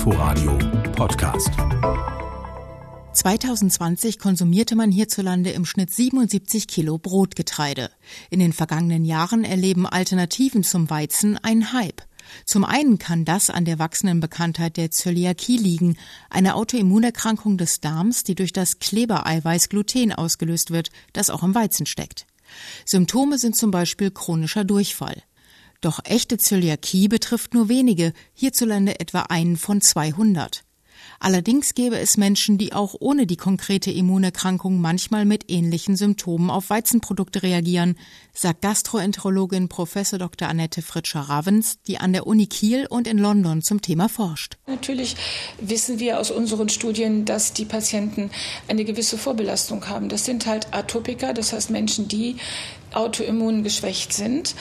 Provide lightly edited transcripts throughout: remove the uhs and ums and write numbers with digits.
Inforadio Podcast. 2020 konsumierte man hierzulande im Schnitt 77 Kilo Brotgetreide. In den vergangenen Jahren erleben Alternativen zum Weizen einen Hype. Zum einen kann das an der wachsenden Bekanntheit der Zöliakie liegen, eine Autoimmunerkrankung des Darms, die durch das Klebereiweiß Gluten ausgelöst wird, das auch im Weizen steckt. Symptome sind zum Beispiel chronischer Durchfall. Doch echte Zöliakie betrifft nur wenige, hierzulande etwa einen von 200. Allerdings gäbe es Menschen, die auch ohne die konkrete Immunerkrankung manchmal mit ähnlichen Symptomen auf Weizenprodukte reagieren, sagt Gastroenterologin Prof. Dr. Annette Fritscher-Ravens, die an der Uni Kiel und in London zum Thema forscht. Natürlich wissen wir aus unseren Studien, dass die Patienten eine gewisse Vorbelastung haben. Das sind halt Atopiker, das heißt Menschen, die autoimmun geschwächt sind,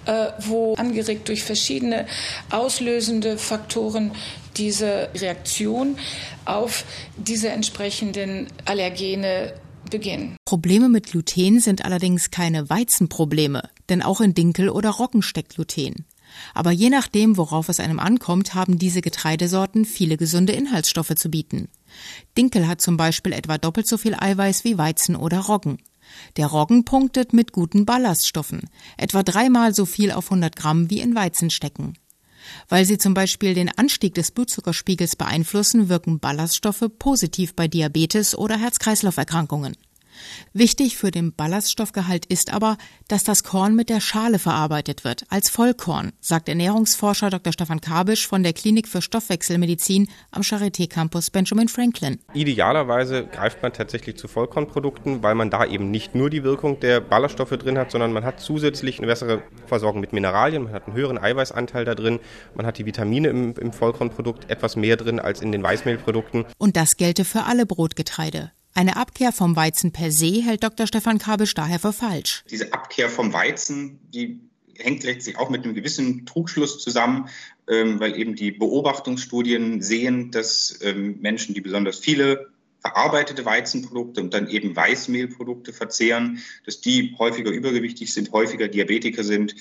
wo angeregt durch verschiedene auslösende Faktoren diese Reaktion auf diese entsprechenden Allergene beginnen. Probleme mit Gluten sind allerdings keine Weizenprobleme, denn auch in Dinkel oder Roggen steckt Gluten. Aber je nachdem, worauf es einem ankommt, haben diese Getreidesorten viele gesunde Inhaltsstoffe zu bieten. Dinkel hat zum Beispiel etwa doppelt so viel Eiweiß wie Weizen oder Roggen. Der Roggen punktet mit guten Ballaststoffen, etwa 3-mal so viel auf 100 Gramm wie in Weizen stecken. Weil sie zum Beispiel den Anstieg des Blutzuckerspiegels beeinflussen, wirken Ballaststoffe positiv bei Diabetes oder Herz-Kreislauf-Erkrankungen. Wichtig für den Ballaststoffgehalt ist aber, dass das Korn mit der Schale verarbeitet wird, als Vollkorn, sagt Ernährungsforscher Dr. Stefan Kabisch von der Klinik für Stoffwechselmedizin am Charité Campus Benjamin Franklin. Idealerweise greift man tatsächlich zu Vollkornprodukten, weil man da eben nicht nur die Wirkung der Ballaststoffe drin hat, sondern man hat zusätzlich eine bessere Versorgung mit Mineralien, man hat einen höheren Eiweißanteil da drin, man hat die Vitamine im Vollkornprodukt etwas mehr drin als in den Weißmehlprodukten. Und das gelte für alle Brotgetreide. Eine Abkehr vom Weizen per se hält Dr. Stefan Kabisch daher für falsch. Diese Abkehr vom Weizen, die hängt letztlich auch mit einem gewissen Trugschluss zusammen, weil eben die Beobachtungsstudien sehen, dass Menschen, die besonders viele verarbeitete Weizenprodukte und dann eben Weißmehlprodukte verzehren, dass die häufiger übergewichtig sind, häufiger Diabetiker sind,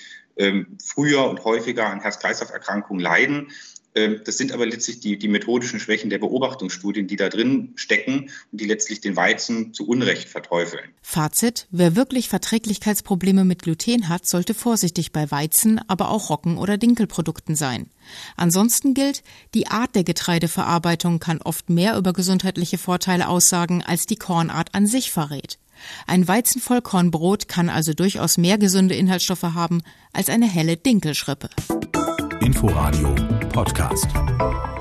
früher und häufiger an Herz-Kreislauf-Erkrankungen leiden. Das sind aber letztlich die methodischen Schwächen der Beobachtungsstudien, die da drin stecken und die letztlich den Weizen zu Unrecht verteufeln. Fazit: Wer wirklich Verträglichkeitsprobleme mit Gluten hat, sollte vorsichtig bei Weizen, aber auch Roggen- oder Dinkelprodukten sein. Ansonsten gilt, die Art der Getreideverarbeitung kann oft mehr über gesundheitliche Vorteile aussagen, als die Kornart an sich verrät. Ein Weizenvollkornbrot kann also durchaus mehr gesunde Inhaltsstoffe haben als eine helle Dinkelschrippe. Inforadio Podcast.